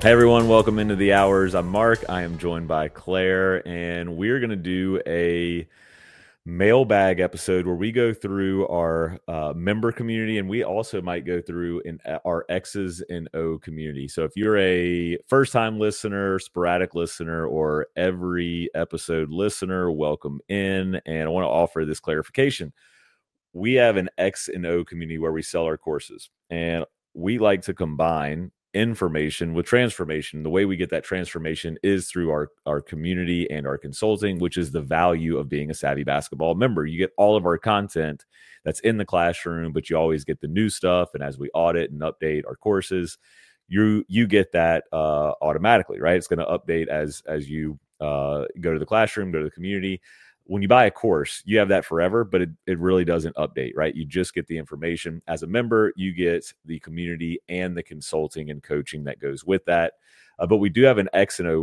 Hey everyone, welcome into the Hours. I'm Mark. I am joined by Claire, and we're going to do a mailbag episode where we go through our member community, and we also might go through our X's and O community. So if you're a first-time listener, sporadic listener, or every episode listener, welcome in. And I want to offer this clarification. We have an X and O community where we sell our courses, and we like to combine information with transformation. The way we get that transformation is through our community and our consulting, which is the value of being a Savvy Basketball member. You get all of our content that's in the classroom, but you always get the new stuff. And as we audit and update our courses, you get that automatically, right? It's going to update as you go to the classroom, go to the community. When you buy a course, you have that forever, but it really doesn't update, right? You just get the information. As a member, you get the community and the consulting and coaching that goes with that. But we do have an X and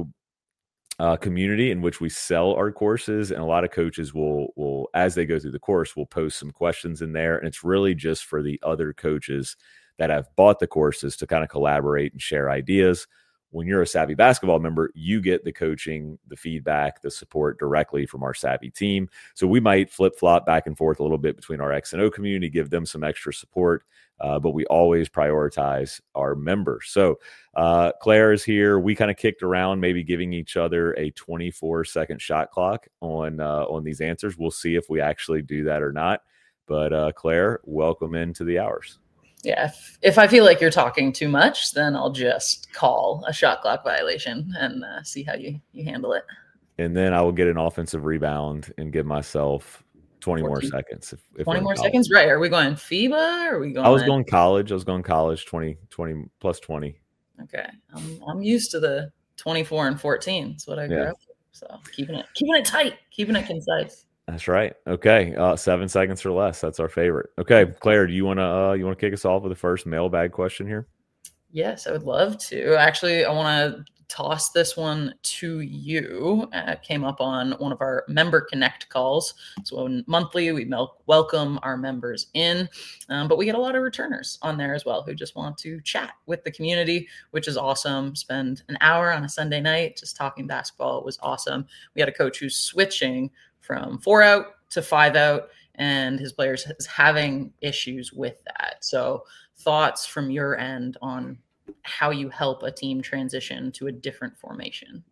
O community in which we sell our courses, and a lot of coaches will, as they go through the course, will post some questions in there. And it's really just for the other coaches that have bought the courses to kind of collaborate and share ideas. When you're a Savvy Basketball member, you get the coaching, the feedback, the support directly from our Savvy team. So we might flip-flop back and forth a little bit between our X and O community, give them some extra support, but we always prioritize our members. So Claire is here. We kind of kicked around maybe giving each other a 24-second shot clock on these answers. We'll see if we actually do that or not. But Claire, welcome into the Hours. Yeah, if I feel like you're talking too much, then I'll just call a shot clock violation and see how you handle it. And then I will get an offensive rebound and give myself 20 more seconds. If 20 more seconds, right? Are we going FIBA? Or are we going? I was going college. 20 plus 20. Okay, I'm used to the 24 and 14. That's what I grew up with. So keeping it tight, keeping it concise. That's right. Okay. 7 seconds or less. That's our favorite. Okay. Claire, do you want to kick us off with the first mailbag question here? Yes, I would love to. Actually, I want to toss this one to you. It came up on one of our Member Connect calls. So monthly, we welcome our members in, but we get a lot of returners on there as well who just want to chat with the community, which is awesome. Spend an hour on a Sunday night just talking basketball. It was awesome. We had a coach who's switching from 4 out to 5 out, and his players is having issues with that. So thoughts from your end on how you help a team transition to a different formation?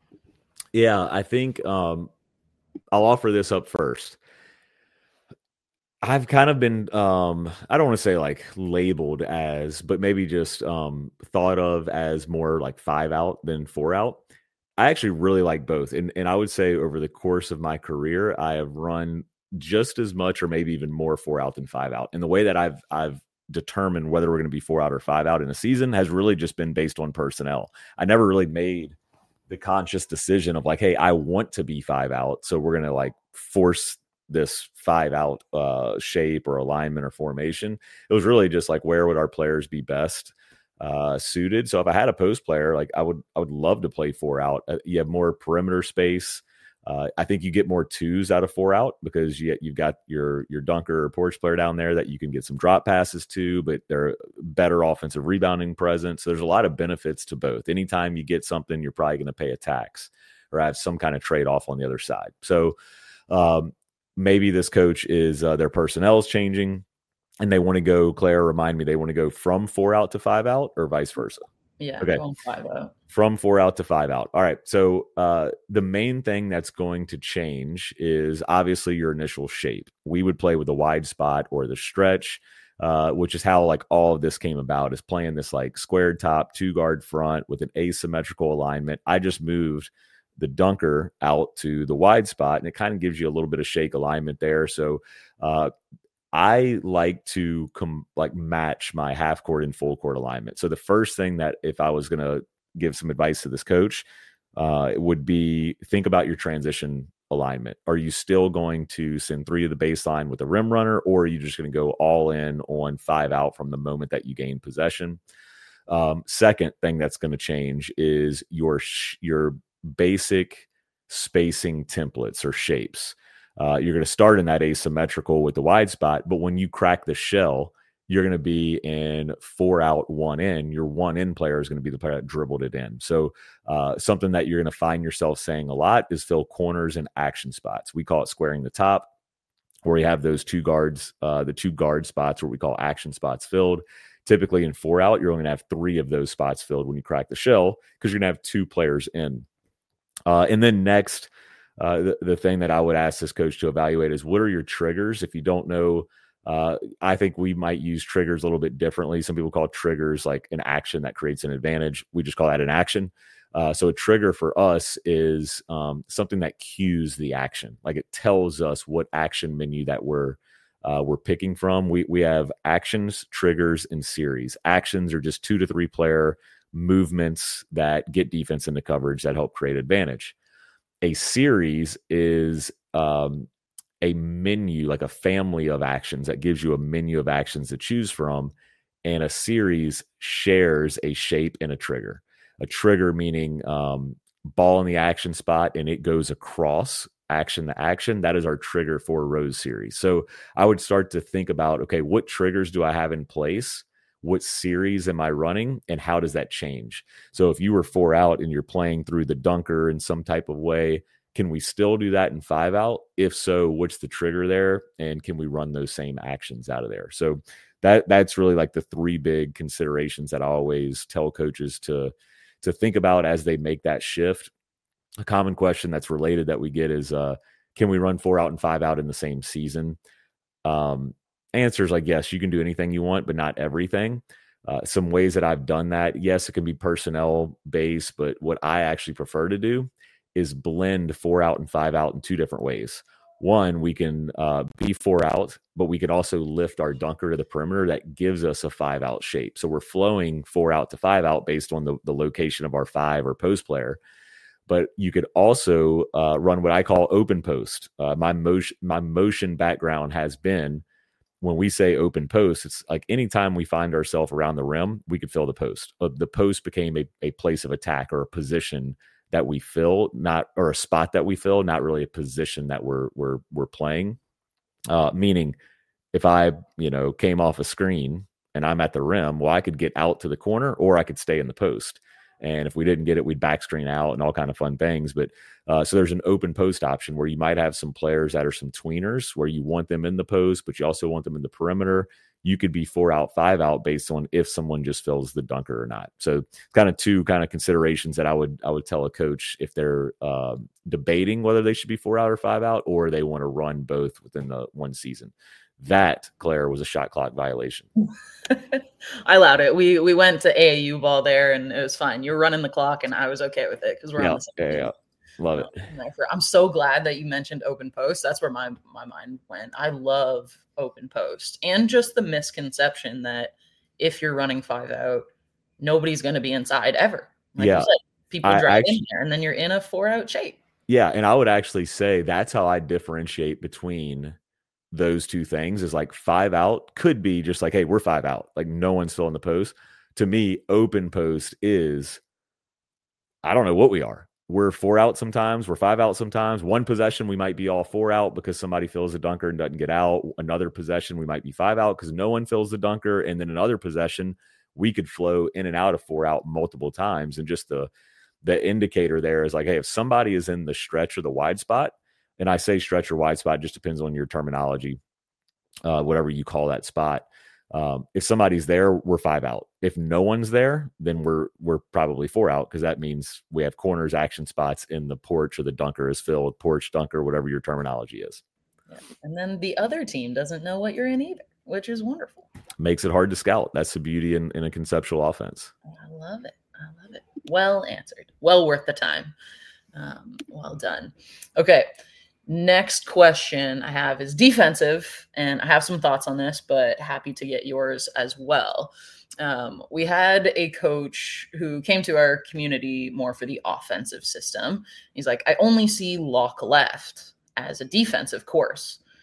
Yeah, I think I'll offer this up first. I've kind of been, I don't want to say like labeled as, but maybe just thought of as more like 5 out than 4 out. I actually really like both. And I would say over the course of my career, I have run just as much or maybe even more 4 out than 5 out. And the way that I've determined whether we're going to be 4 out or 5 out in a season has really just been based on personnel. I never really made the conscious decision of like, hey, I want to be 5 out, so we're going to like force this 5 out shape or alignment or formation. It was really just like, where would our players be best suited? So if I had a post player, like I would love to play 4 out. You have more perimeter space. I think you get more 2s out of 4 out because you've got your dunker or porch player down there that you can get some drop passes to, but they're better offensive rebounding presence. So there's a lot of benefits to both. Anytime you get something, you're probably going to pay a tax or have some kind of trade-off on the other side. So maybe this coach is their personnel is changing, and they want to go, Claire, remind me, they want to go from 4 out to 5 out or vice versa? Yeah. Okay. Going 5 out. From 4 out to 5 out. All right. So the main thing that's going to change is obviously your initial shape. We would play with the wide spot or the stretch, which is how like all of this came about, is playing this like squared top 2-guard front with an asymmetrical alignment. I just moved the dunker out to the wide spot, and it kind of gives you a little bit of shake alignment there. So I like to match my half court and full court alignment. So the first thing that if I was going to give some advice to this coach, it would be think about your transition alignment. Are you still going to send 3 to the baseline with a rim runner, or are you just going to go all in on 5 out from the moment that you gain possession? Second thing that's going to change is your basic spacing templates or shapes. You're going to start in that asymmetrical with the wide spot, but when you crack the shell, you're going to be in 4 out, 1 in. Your 1 in player is going to be the player that dribbled it in. So something that you're going to find yourself saying a lot is fill corners and action spots. We call it squaring the top, where we have those two guards, the 2 guard spots, what we call action spots filled. Typically in 4 out, you're only going to have 3 of those spots filled when you crack the shell, because you're going to have 2 players in. And then next, the thing that I would ask this coach to evaluate is, what are your triggers? If you don't know, I think we might use triggers a little bit differently. Some people call triggers like an action that creates an advantage. We just call that an action. So a trigger for us is something that cues the action. Like it tells us what action menu that we're picking from. We have actions, triggers, and series. Actions are just 2 to 3 player movements that get defense into coverage that help create advantage. A series is a menu, like a family of actions that gives you a menu of actions to choose from. And a series shares a shape and a trigger. A trigger meaning ball in the action spot and it goes across action to action. That is our trigger for a Rose series. So I would start to think about, okay, what triggers do I have in place? What series am I running? And how does that change? So if you were 4 out and you're playing through the dunker in some type of way, can we still do that in 5 out? If so, what's the trigger there? And can we run those same actions out of there? So that's really like the 3 big considerations that I always tell coaches to think about as they make that shift. A common question that's related that we get is, can we run 4 out and 5 out in the same season? Answers like, yes, you can do anything you want, but not everything. Some ways that I've done that, yes, it can be personnel based, but what I actually prefer to do is blend 4 out and 5 out in 2 different ways. One, we can be 4 out, but we could also lift our dunker to the perimeter. That gives us a 5 out shape. So we're flowing 4 out to 5 out based on the location of our 5 or post player. But you could also run what I call open post. My motion background has been, when we say open post, it's like anytime we find ourselves around the rim, we could fill the post. The post became a place of attack or a position that we fill, or a spot that we fill, not really a position that we're playing. Meaning, if I came off a screen and I'm at the rim, well, I could get out to the corner or I could stay in the post. And if we didn't get it, we'd back screen out and all kind of fun things. But so there's an open post option where you might have some players that are some tweeners, where you want them in the post, but you also want them in the perimeter. You could be 4 out, 5 out based on if someone just fills the dunker or not. So kind of 2 kind of considerations that I would tell a coach if they're debating whether they should be 4 out or 5 out, or they want to run both within the one season. That, Claire, was a shot clock violation. I allowed it. We went to AAU ball there, and it was fine. You're running the clock, and I was okay with it because we're on the same team. Yeah. Love it. I'm so glad that you mentioned open post. That's where my mind went. I love open post, and just the misconception that if you're running 5 out, nobody's going to be inside ever. Like you said, people drive in there, and then you're in a 4 out shape. Yeah, and I would actually say that's how I differentiate between those 2 things. Is like 5 out could be just like, hey, we're 5 out, like no one's filling the post. To me, open post is, I don't know what we are. We're 4 out sometimes, we're 5 out sometimes. One possession we might be all 4 out because somebody fills the dunker and doesn't get out. Another possession we might be 5 out because no one fills the dunker. And then another possession we could flow in and out of 4 out multiple times. And just the indicator there is like, hey, if somebody is in the stretch or the wide spot, and I say stretch or wide spot, just depends on your terminology, whatever you call that spot. If somebody's there, we're 5 out. If no one's there, then we're probably 4 out, because that means we have corners, action spots in the porch, or the dunker is filled, porch, dunker, whatever your terminology is. Yeah. And then the other team doesn't know what you're in either, which is wonderful. Makes it hard to scout. That's the beauty in a conceptual offense. I love it. Well answered. Well worth the time. Well done. Okay. Next question I have is defensive, and I have some thoughts on this, but happy to get yours as well. We had a coach who came to our community more for the offensive system. He's like, I only see lock left as a defensive course.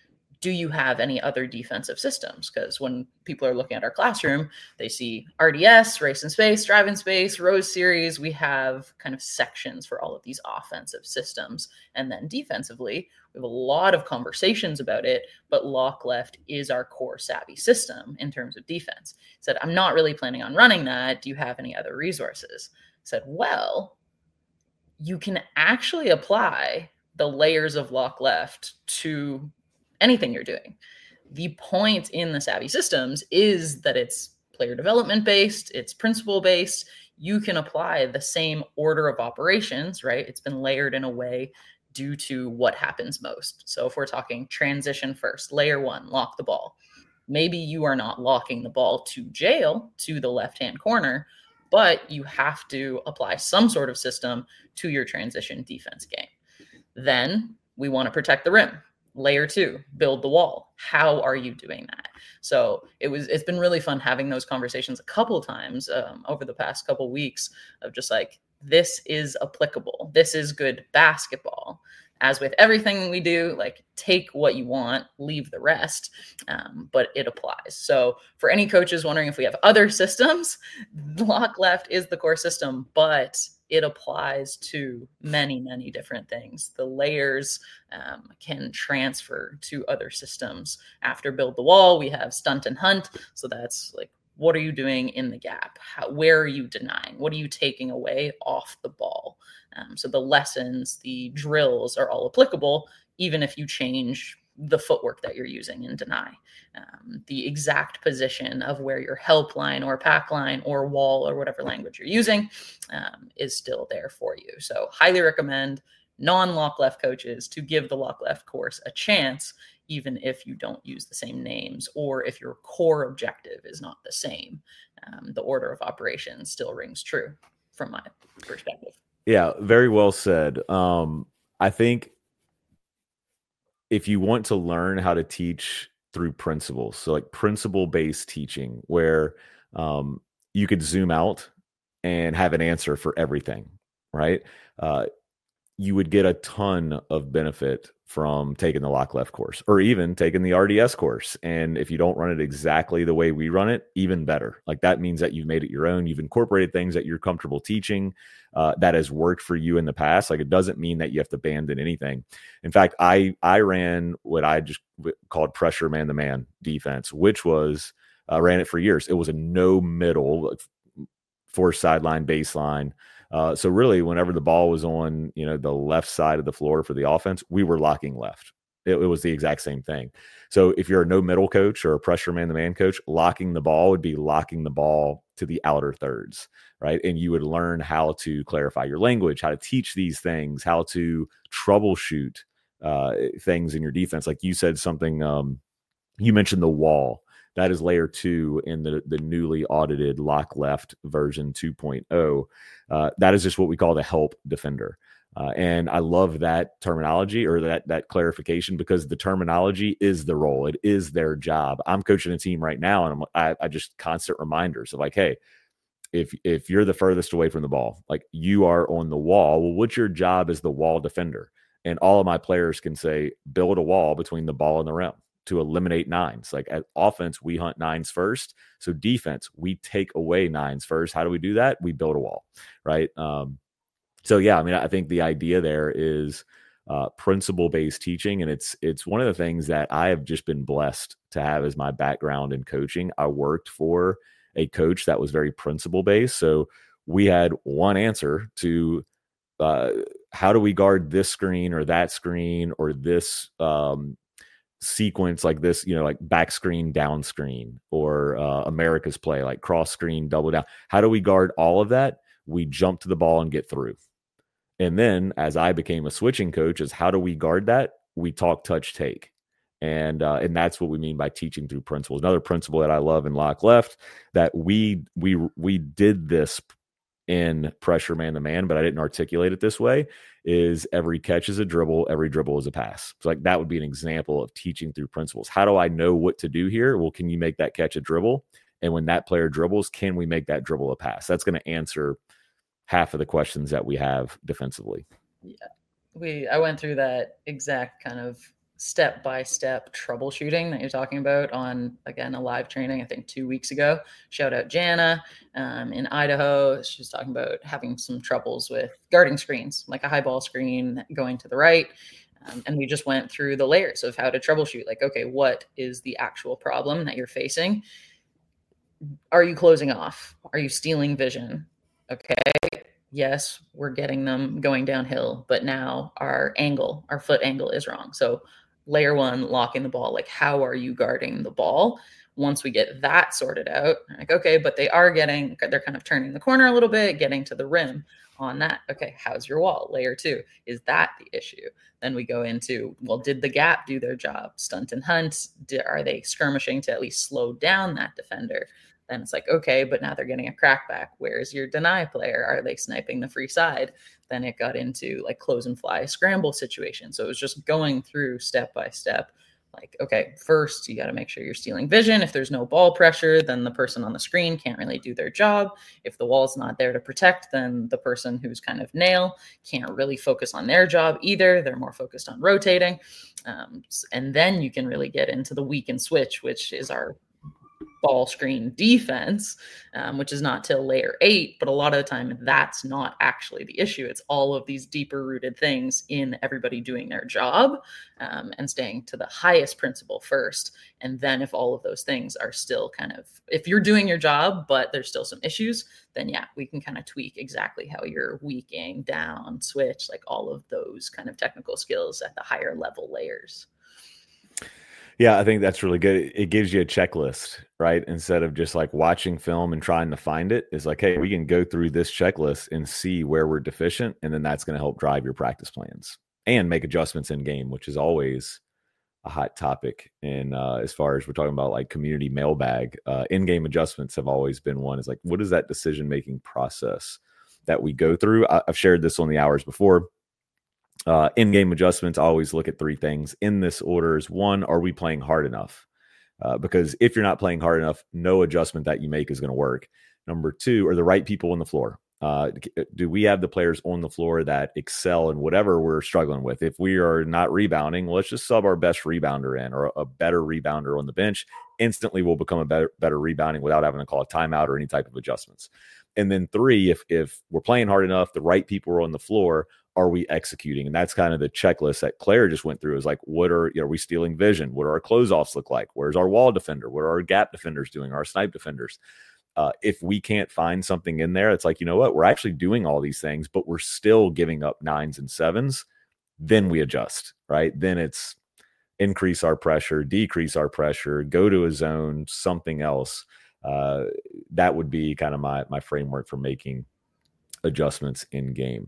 do you have any other defensive systems? Because when people are looking at our classroom, they see RDS, race in space, drive in space, Rose series. We have kind of sections for all of these offensive systems. And then defensively, we have a lot of conversations about it, but lock left is our core savvy system in terms of defense. I said, I'm not really planning on running that. Do you have any other resources? I said, well, you can actually apply the layers of lock left to anything you're doing. The point in the savvy systems is that it's player development based, it's principle based. You can apply the same order of operations, right? It's been layered in a way due to what happens most. So if we're talking transition first, layer one, lock the ball. Maybe you are not locking the ball to jail, to the left-hand corner, but you have to apply some sort of system to your transition defense game. Then we want to protect the rim. Layer two, build the wall. How are you doing that? So it's been really fun having those conversations a couple of times over the past couple of weeks of just like, this is applicable. This is good basketball. As with everything we do, like take what you want, leave the rest, but it applies. So for any coaches wondering if we have other systems, lock left is the core system, but it applies to many, many different things. The layers can transfer to other systems. After build the wall, we have stunt and hunt. So that's like, what are you doing in the gap? Where are you denying? What are you taking away off the ball? So the lessons, the drills are all applicable, even if you change the footwork that you're using in deny. The exact position of where your help line or pack line or wall or whatever language you're using is still there for you. So highly recommend non-lock left coaches to give the lock left course a chance, even if you don't use the same names or if your core objective is not the same. The order of operations still rings true from my perspective. Yeah, very well said. I think if you want to learn how to teach through principles, so like principle-based teaching, where you could zoom out and have an answer for everything, right? You would get a ton of benefit from taking the lock left course or even taking the RDS course. And if you don't run it exactly the way we run it, even better. Like that means that you've made it your own. You've incorporated things that you're comfortable teaching that has worked for you in the past. Like it doesn't mean that you have to abandon anything. In fact, I ran what I just called pressure man-to-man defense, which was ran it for years. It was a no middle, force sideline, baseline. So really, whenever the ball was on, the left side of the floor for the offense, we were locking left. It was the exact same thing. So if you're a no middle coach or a pressure man-to-man coach, locking the ball would be locking the ball to the outer thirds, right? And you would learn how to clarify your language, how to teach these things, how to troubleshoot things in your defense. Like you said something, you mentioned the wall. That is layer 2 in the newly audited lock left version 2.0. That is just what we call the help defender. And I love that terminology or that clarification because the terminology is the role. It is their job. I'm coaching a team right now and I just constant reminders of like, hey, if you're the furthest away from the ball, like you are on the wall, well, what's your job as the wall defender? And all of my players can say, build a wall between the ball and the rim to eliminate nines. Like at offense, we hunt nines first. So defense, we take away nines first. How do we do that? We build a wall, right? So yeah, I mean, I think the idea there is principle-based teaching, and it's one of the things that I have just been blessed to have as my background in coaching. I worked for a coach that was very principle-based, so we had one answer to how do we guard this screen or that screen or this sequence like this, like back screen, down screen, or America's play, like cross screen, double down. How do we guard all of that? We jump to the ball and get through. And then as I became a switching coach, is how do we guard that? We talk, touch, take. And that's what we mean by teaching through principles. Another principle that I love in lock left that we did this in pressure man-to-man, but I didn't articulate it this way, is every catch is a dribble, every dribble is a pass. So like that would be an example of teaching through principles. How do I know what to do here? Well, can you make that catch a dribble? And when that player dribbles, can we make that dribble a pass? That's going to answer half of the questions that we have defensively. Yeah. I went through that exact kind of step-by-step troubleshooting that you're talking about on, again, a live training, I think 2 weeks ago. Shout out Jana in Idaho. She was talking about having some troubles with guarding screens, like a high ball screen going to the right. And we just went through the layers of how to troubleshoot. Like, okay, what is the actual problem that you're facing? Are you closing off? Are you stealing vision? Okay. Yes, we're getting them going downhill, but now our foot angle is wrong. So layer one, locking the ball. Like, how are you guarding the ball? Once we get that sorted out, like, okay, but they're kind of turning the corner a little bit, getting to the rim on that. Okay, how's your wall? Layer two, is that the issue? Then we go into, well, did the gap do their job? Stunt and hunt, are they skirmishing to at least slow down that defender? Then it's like, okay, but now they're getting a crackback. Where's your deny player? Are they sniping the free side? Then it got into like close and fly scramble situation. So it was just going through step by step. Like, okay, first you got to make sure you're stealing vision. If there's no ball pressure, then the person on the screen can't really do their job. If the wall's not there to protect, then the person who's kind of nail can't really focus on their job either. They're more focused on rotating. And then you can really get into the weak and switch, which is our ball screen defense, which is not till layer 8, but a lot of the time that's not actually the issue. It's all of these deeper rooted things in everybody doing their job, and staying to the highest principle first. And then if all of those things are still kind of, if you're doing your job, but there's still some issues, then yeah, we can kind of tweak exactly how you're weaking, down, switch, like all of those kind of technical skills at the higher level layers. Yeah, I think that's really good. It gives you a checklist, right? Instead of just like watching film and trying to find it, it's like, hey, we can go through this checklist and see where we're deficient. And then that's going to help drive your practice plans and make adjustments in game, which is always a hot topic. And as far as we're talking about like community mailbag, in-game adjustments have always been one. Is like, what is that decision-making process that we go through? I've shared this on the hours before. In-game adjustments, I always look at 3 things in this order. Is 1, are we playing hard enough? Because if you're not playing hard enough, no adjustment that you make is going to work. Number 2, are the right people on the floor? Do we have the players on the floor that excel in whatever we're struggling with? If we are not rebounding, well, let's just sub our best rebounder in, or a better rebounder on the bench. Instantly we'll become a better rebounding without having to call a timeout or any type of adjustments. And then 3, if we're playing hard enough, the right people are on the floor, are we executing? And that's kind of the checklist that Claire just went through. Is like, are we stealing vision? What do our closeoffs look like? Where's our wall defender? What are our gap defenders doing? Our snipe defenders? If we can't find something in there, it's like, you know what? We're actually doing all these things, but we're still giving up 9s and 7s. Then we adjust, right? Then it's increase our pressure, decrease our pressure, go to a zone, something else. That would be kind of my framework for making adjustments in game.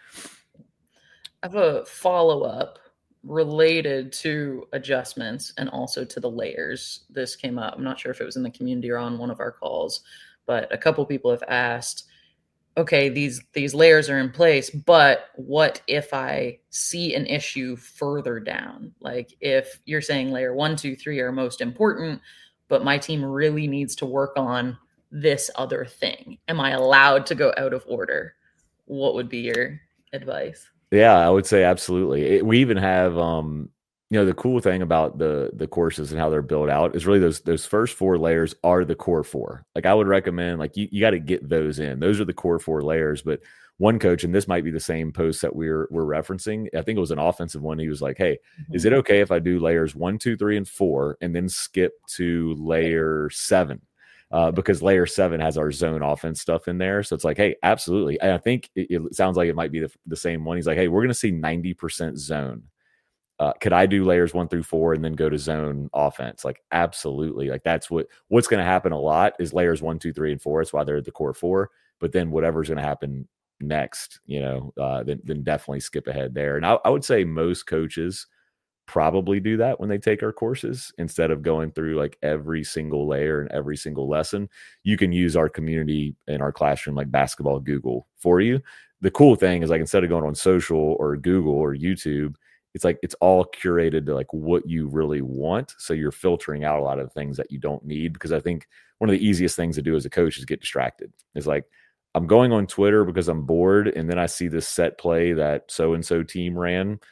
I have a follow-up related to adjustments and also to the layers. This came up. I'm not sure if it was in the community or on one of our calls, but a couple people have asked, okay, these layers are in place, but what if I see an issue further down? Like if you're saying layer 1, 2, 3 are most important, but my team really needs to work on this other thing. Am I allowed to go out of order? What would be your advice? Yeah, I would say absolutely. We even have, the cool thing about the courses and how they're built out is really those first 4 layers are the core 4. Like I would recommend, like you got to get those in. Those are the core 4 layers. But one coach, and this might be the same post that we're referencing, I think it was an offensive one. He was like, hey, is it okay if I do layers 1, 2, 3, and 4 and then skip to layer 7? Because layer 7 has our zone offense stuff in there. So it's like, hey, absolutely. And I think it sounds like it might be the same one. He's like, hey, we're going to see 90% zone. Could I do layers 1 through 4 and then go to zone offense? Like, absolutely. Like that's what's going to happen a lot is layers 1, 2, 3, and 4. That's why they're the core 4. But then whatever's going to happen next, then definitely skip ahead there. And I would say most coaches probably do that when they take our courses instead of going through like every single layer and every single lesson. You can use our community in our classroom, like Basketball Google, for you. The cool thing is like instead of going on social or Google or YouTube, it's like it's all curated to like what you really want. So you're filtering out a lot of the things that you don't need, because I think one of the easiest things to do as a coach is get distracted. It's like, I'm going on Twitter because I'm bored, and then I see this set play that so-and-so team ran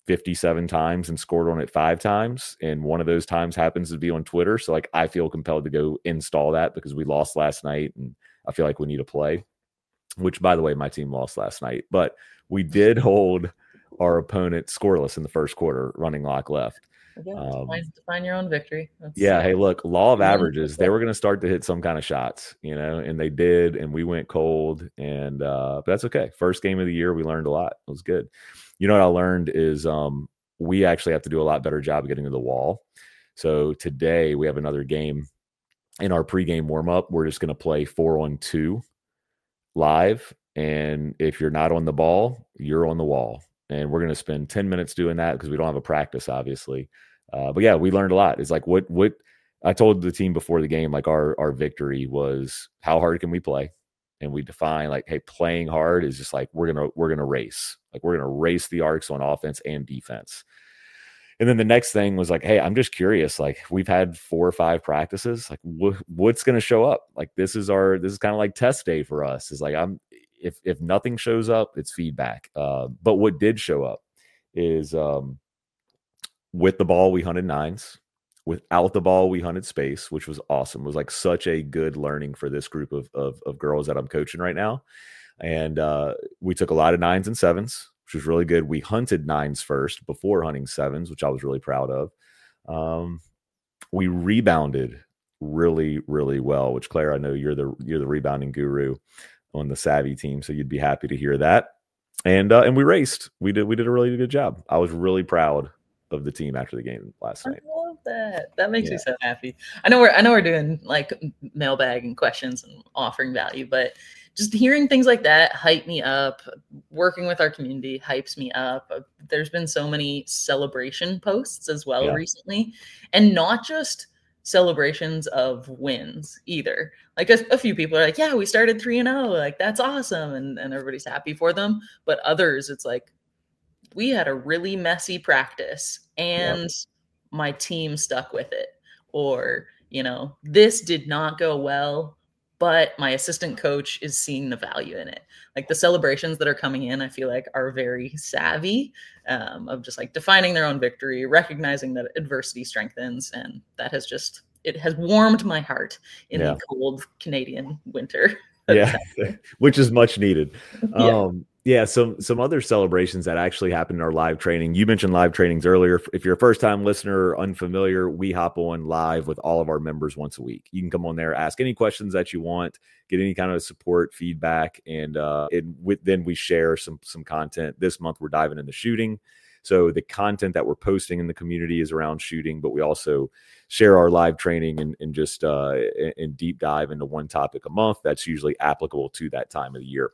57 times and scored on it 5 times. And one of those times happens to be on Twitter. So like, I feel compelled to go install that because we lost last night and I feel like we need to play, which by the way, my team lost last night, but we did hold our opponent scoreless in the first quarter, running lock left. Define your own victory. Hey, look, law of averages. They were going to start to hit some kind of shots, and they did, and we went cold, and but that's okay. First game of the year, we learned a lot. It was good. You know what I learned is we actually have to do a lot better job of getting to the wall. So today we have another game in our pregame warm-up. We're just going to play 4-on-2 live, and if you're not on the ball, you're on the wall. And we're going to spend 10 minutes doing that because we don't have a practice, obviously. But yeah, we learned a lot. It's like what I told the team before the game, like our victory was how hard can we play? And we define like, hey, playing hard is just like we're gonna race. Like we're gonna race the arcs on offense and defense. And then the next thing was like, hey, I'm just curious. Like we've had 4 or 5 practices. Like what's gonna show up? Like this is kind of like test day for us. Is like if nothing shows up, it's feedback. But what did show up is with the ball, we hunted 9s. Without the ball, we hunted space, which was awesome. It was like such a good learning for this group of girls that I'm coaching right now. And we took a lot of 9s and 7s, which was really good. We hunted 9s first before hunting 7s, which I was really proud of. We rebounded really, really well, which Claire, I know you're the rebounding guru on the Savvy team, so you'd be happy to hear that. And we raced. We did a really good job. I was really proud of the team after the game last night. I love that. That makes me so happy. I know we're doing like mailbag and questions and offering value, but just hearing things like that hype me up. Working with our community hypes me up. There's been so many celebration posts as well recently, and not just celebrations of wins either. Like a few people are like, yeah, we started 3-0, like that's awesome, and everybody's happy for them. But others, it's like, we had a really messy practice and my team stuck with it. Or, this did not go well, but my assistant coach is seeing the value in it. Like the celebrations that are coming in, I feel like are very savvy, of just like defining their own victory, recognizing that adversity strengthens. And that has it has warmed my heart in the cold Canadian winter. Which is much needed. Some other celebrations that actually happened in our live training. You mentioned live trainings earlier. If you're a first-time listener or unfamiliar, we hop on live with all of our members once a week. You can come on there, ask any questions that you want, get any kind of support, feedback, and then we share some content. This month, we're diving into shooting. So the content that we're posting in the community is around shooting, but we also share our live training and just and deep dive into one topic a month that's usually applicable to that time of the year.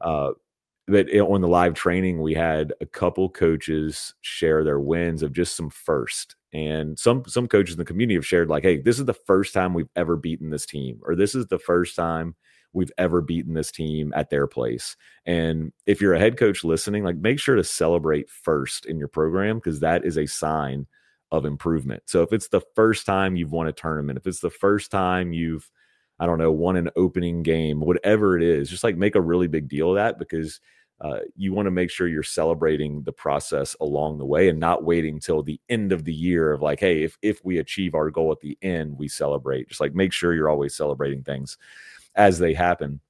But on the live training, we had a couple coaches share their wins of just some first. And some coaches in the community have shared like, hey, this is the first time we've ever beaten this team, or this is the first time we've ever beaten this team at their place. And if you're a head coach listening, like make sure to celebrate first in your program, because that is a sign of improvement. So if it's the first time you've won a tournament, if it's the first time you've, I don't know, won an opening game, whatever it is, just like make a really big deal of that, because you want to make sure you're celebrating the process along the way and not waiting till the end of the year of like, hey, if we achieve our goal at the end, we celebrate. Just like make sure you're always celebrating things as they happen.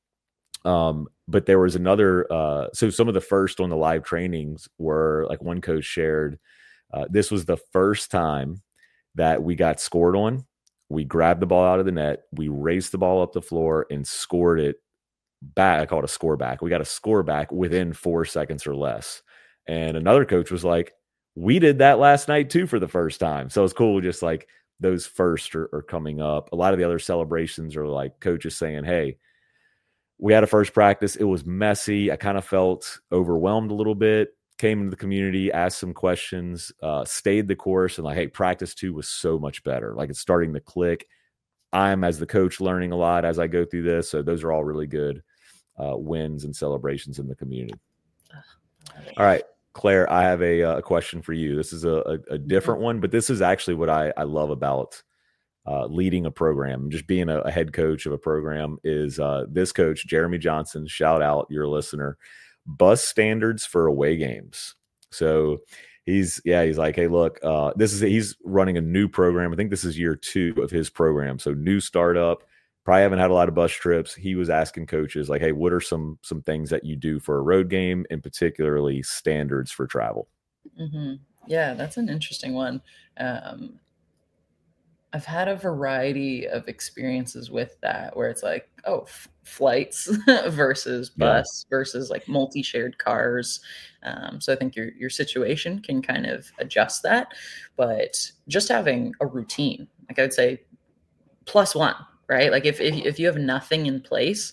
But there was another, so some of the first on the live trainings were like one coach shared, this was the first time that we got scored on. We grabbed the ball out of the net, we raced the ball up the floor and scored it back. I call it a score back. We got a score back within 4 seconds or less. And another coach was like, we did that last night too for the first time. So it's cool. Just like those first are coming up. A lot of the other celebrations are like coaches saying, hey, we had a first practice. It was messy. I kind of felt overwhelmed a little bit. Came into the community, asked some questions, stayed the course, and like, hey, practice 2 was so much better. Like it's starting to click. I'm, as the coach, learning a lot as I go through this. So those are all really good wins and celebrations in the community. All right, Claire, I have a question for you. This is a different one, but this is actually what I love about leading a program, just being a head coach of a program, is this coach, Jeremy Johnson, shout out, you're a listener, bus standards for away games. So he's like, hey, look, he's running a new program. I think this is year 2 of his program. So new startup, probably haven't had a lot of bus trips. He was asking coaches like, hey, what are some things that you do for a road game, and particularly standards for travel? Mm-hmm. Yeah, that's an interesting one. I've had a variety of experiences with that where it's like, oh, flights versus Yeah. bus versus like multi-shared cars. So I think your situation can kind of adjust that, but just having a routine, like I would say, +1, right? Like if you have nothing in place,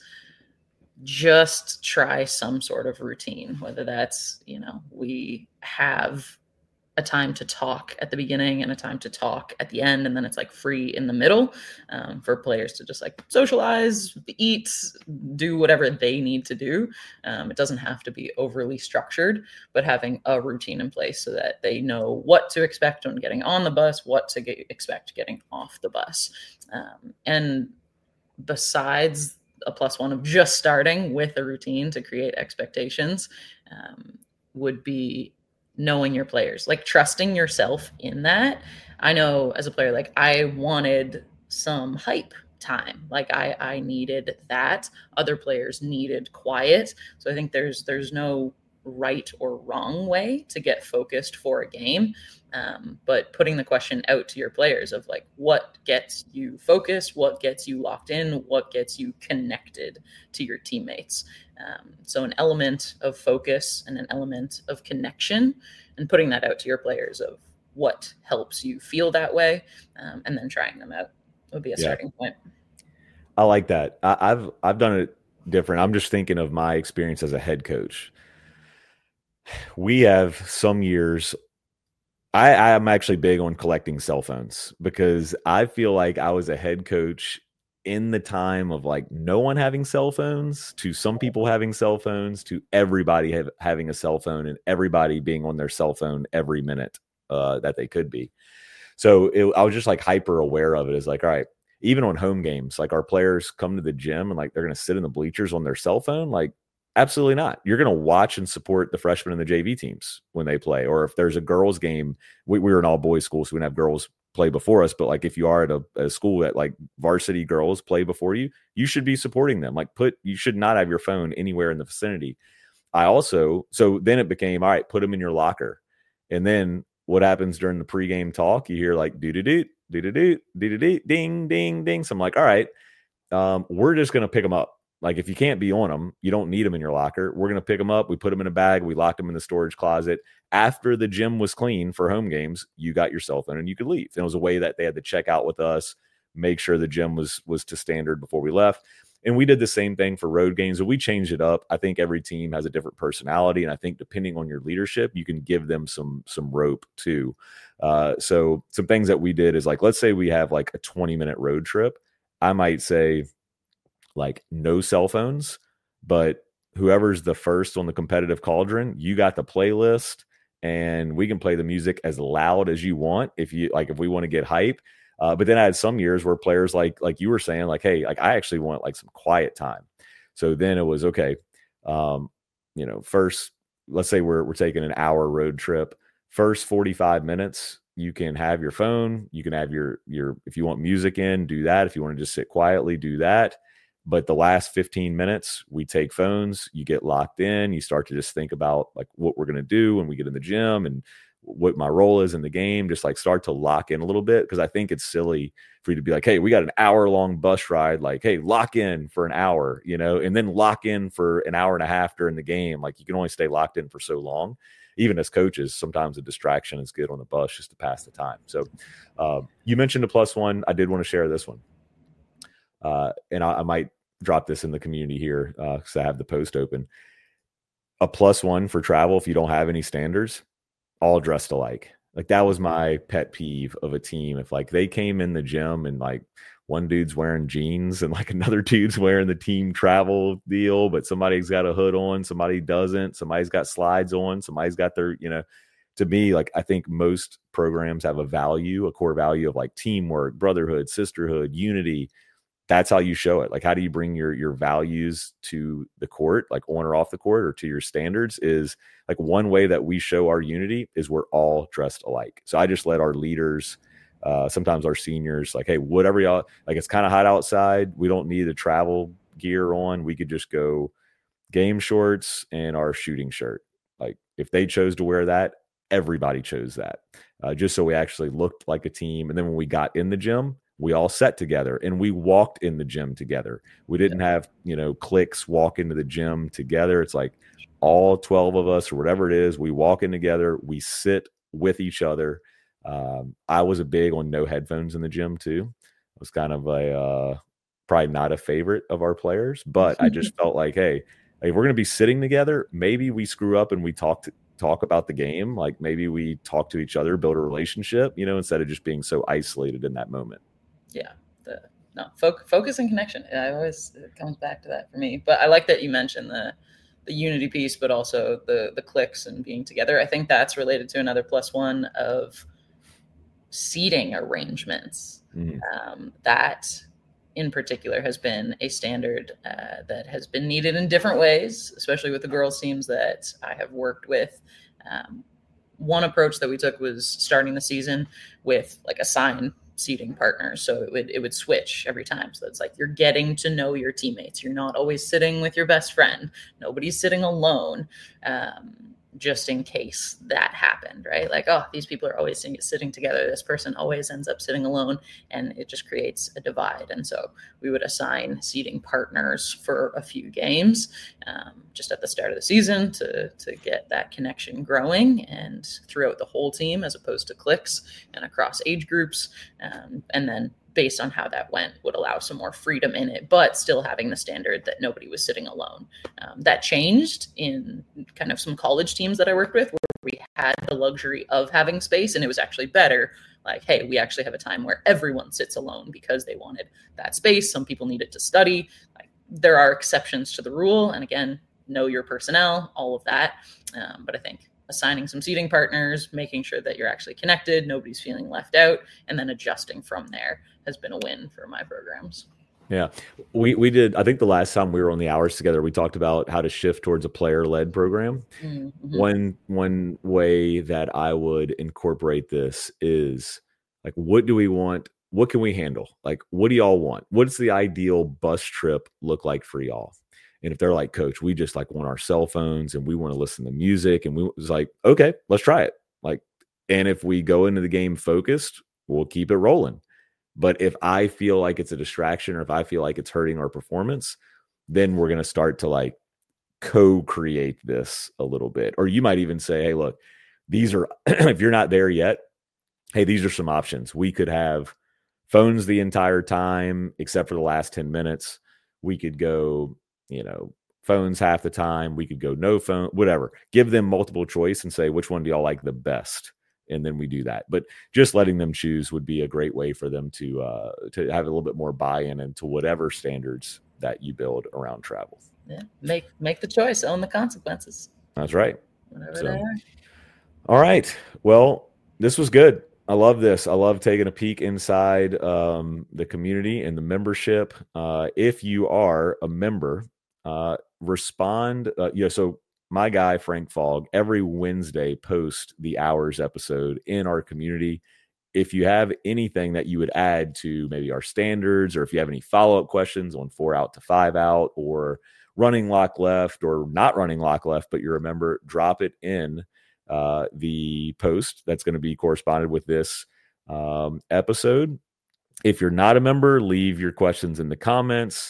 just try some sort of routine, whether that's, we have a time to talk at the beginning and a time to talk at the end, and then it's like free in the middle, for players to just like socialize, eat, do whatever they need to do. It doesn't have to be overly structured, but having a routine in place so that they know what to expect when getting on the bus, what to expect getting off the bus. And besides a +1 of just starting with a routine to create expectations, would be knowing your players, like trusting yourself in that. I know as a player, like I wanted some hype time, like I needed that. Other players needed quiet. So I think there's no right or wrong way to get focused for a game. But putting the question out to your players of like, what gets you focused, what gets you locked in, what gets you connected to your teammates. So an element of focus and an element of connection, and putting that out to your players of what helps you feel that way, and then trying them out would be a starting point. I like that. I've done it different. I'm just thinking of my experience as a head coach. We have some years. I'm actually big on collecting cell phones because I feel like I was a head coach in the time of like no one having cell phones, to some people having cell phones, to everybody having a cell phone, and everybody being on their cell phone every minute that they could be. So I was just like hyper aware of it. It's like, all right, even on home games, like our players come to the gym and like they're going to sit in the bleachers on their cell phone. Like, absolutely not. You're going to watch and support the freshmen and the JV teams when they play. Or if there's a girls game, we were an all boys school, so we didn't have girls play before us. But like if you are at a school that like varsity girls play before you, you should be supporting them. Like you should not have your phone anywhere in the vicinity. So then it became, all right, put them in your locker. And then what happens during the pregame talk? You hear like do-do-do, do-do-do, do-do-do, ding, ding, ding. So I'm like, all right, we're just going to pick them up. Like if you can't be on them, you don't need them in your locker. We're going to pick them up. We put them in a bag. We locked them in the storage closet. After the gym was clean for home games, you got your cell phone and you could leave. And it was a way that they had to check out with us, make sure the gym was to standard before we left. And we did the same thing for road games, but we changed it up. I think every team has a different personality. And I think depending on your leadership, you can give them some rope too. So some things that we did is like, let's say we have like a 20-minute road trip. I might say, like, no cell phones, but whoever's the first on the competitive cauldron, you got the playlist and we can play the music as loud as you want if we want to get hype. But then I had some years where players like you were saying, like, hey, like I actually want like some quiet time. So then it was okay. First, let's say we're taking an hour road trip. First 45 minutes, you can have your phone. You can have your if you want music in, do that. If you want to just sit quietly, do that. But the last 15 minutes, we take phones, you get locked in, you start to just think about like what we're going to do when we get in the gym and what my role is in the game, just like start to lock in a little bit. Cause I think it's silly for you to be like, hey, we got an hour-long bus ride. Like, hey, lock in for an hour, and then lock in for an hour and a half during the game. Like you can only stay locked in for so long. Even as coaches, sometimes a distraction is good on the bus just to pass the time. So you mentioned a +1. I did want to share this one. And I might drop this in the community here because I have the post open. A +1 for travel if you don't have any standards, all dressed alike. Like that was my pet peeve of a team. If like they came in the gym and like one dude's wearing jeans and like another dude's wearing the team travel deal, but somebody's got a hood on, somebody doesn't, somebody's got slides on, somebody's got their, to me, like I think most programs have a core value of like teamwork, brotherhood, sisterhood, unity. that's how you show it. Like, how do you bring your values to the court, like on or off the court, or to your standards? Is like one way that we show our unity is we're all dressed alike. So I just let our leaders, sometimes our seniors, like, hey, whatever y'all, like, it's kind of hot outside. We don't need the travel gear on. We could just go game shorts and our shooting shirt. Like, if they chose to wear that, everybody chose that, just so we actually looked like a team. And then when we got in the gym, we all sat together and we walked in the gym together. We didn't have, cliques walk into the gym together. It's like all 12 of us or whatever it is, we walk in together, we sit with each other. I was a big on no headphones in the gym too. I was kind of a probably not a favorite of our players, but I just felt like, hey, if we're going to be sitting together, maybe we screw up and we talk about the game. Like, maybe we talk to each other, build a relationship, instead of just being so isolated in that moment. Yeah. Focus and connection. It comes back to that for me. But I like that you mentioned the unity piece, but also the cliques and being together. I think that's related to another +1 of seating arrangements. That in particular has been a standard that has been needed in different ways, especially with the girls teams that I have worked with. One approach that we took was starting the season with like assigned seating partners. So it would switch every time. So it's like, you're getting to know your teammates. You're not always sitting with your best friend. Nobody's sitting alone. Just in case that happened, right? Like, oh, these people are always sitting together. This person always ends up sitting alone, and it just creates a divide. And so we would assign seating partners for a few games, just at the start of the season to get that connection growing and throughout the whole team, as opposed to cliques and across age groups. And then based on how that went, would allow some more freedom in it, but still having the standard that nobody was sitting alone. That changed in kind of some college teams that I worked with, where we had the luxury of having space, and it was actually better. Like, hey, we actually have a time where everyone sits alone because they wanted that space. Some people needed to study. Like, there are exceptions to the rule. And again, know your personnel, all of that. But I think assigning some seating partners, making sure that you're actually connected, nobody's feeling left out, and then adjusting from there has been a win for my programs. Yeah, we did. I think the last time we were on the hours together, we talked about how to shift towards a player-led program. One way that I would incorporate this is like, what do we want? What can we handle? Like, what do y'all want? What's the ideal bus trip look like for y'all? And if they're like, coach, we just like want our cell phones and we want to listen to music, and we was like, okay, let's try it. Like, and if we go into the game focused, we'll keep it rolling. But if I feel like it's a distraction, or if I feel like it's hurting our performance, then we're going to start to like co-create this a little bit. Or you might even say, hey, look, these are, if you're not there yet, hey, these are some options. We could have phones the entire time, except for the last 10 minutes. We could go, phones half the time. We could go no phone, whatever. Give them multiple choice and say, which one do y'all like the best? And then we do that. But just letting them choose would be a great way for them to have a little bit more buy-in into whatever standards that you build around travel. Yeah, make the choice, own the consequences. That's right. Whatever they are. All right. Well, this was good. I love this. I love taking a peek inside the community and the membership. If you are a member, respond. So my guy, Frank Fogg, every Wednesday posts the hours episode in our community. If you have anything that you would add to maybe our standards, or if you have any follow-up questions on 4 out to 5 out, or running lock left, or not running lock left, but you're a member, drop it in the post that's going to be corresponded with this episode. If you're not a member, leave your questions in the comments.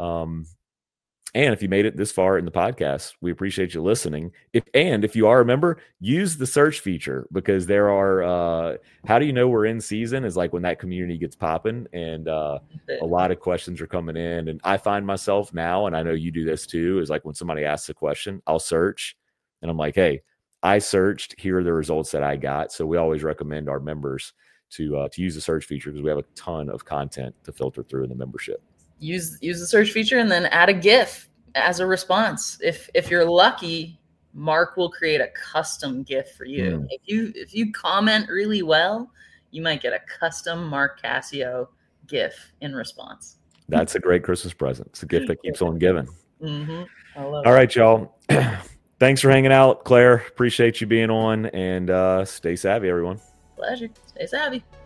And if you made it this far in the podcast, we appreciate you listening. If you are a member, use the search feature, because there are, how do you know we're in season is like when that community gets popping, and a lot of questions are coming in. And I find myself now, and I know you do this too, is like when somebody asks a question, I'll search and I'm like, hey, I searched, here are the results that I got. So we always recommend our members to use the search feature, because we have a ton of content to filter through in the membership. Use the search feature and then add a GIF as a response. If you're lucky, Mark will create a custom GIF for you. If you comment really well, you might get a custom Mark Cassio GIF in response. That's a great Christmas present. It's a gift that keeps on giving. Mm-hmm. I love All it. right, y'all. Thanks for hanging out, Claire. Appreciate you being on, and stay savvy, everyone. Pleasure. Stay savvy.